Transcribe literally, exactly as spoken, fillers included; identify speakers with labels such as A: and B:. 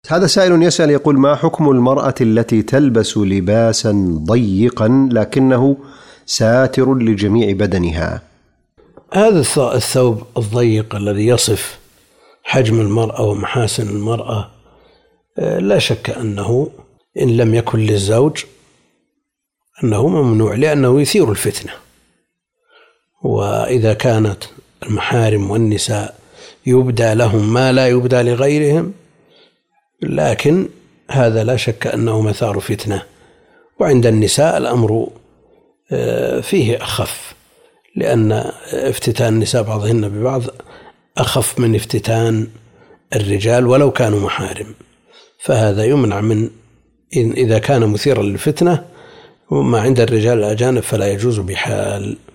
A: هذا سائل يسأل يقول: ما حكم المرأة التي تلبس لباسا ضيقا لكنه ساتر لجميع بدنها؟
B: هذا الثوب الضيق الذي يصف حجم المرأة ومحاسن المرأة لا شك أنه إن لم يكن للزوج أنه ممنوع، لأنه يثير الفتنة. وإذا كانت المحارم والنساء يبدى لهم ما لا يبدى لغيرهم، لكن هذا لا شك أنه مثار فتنة. وعند النساء الأمر فيه أخف، لأن افتتان النساء بعضهن ببعض أخف من افتتان الرجال ولو كانوا محارم، فهذا يمنع من إذا كان مثيرا للفتنة. وما عند الرجال الأجانب فلا يجوز بحال.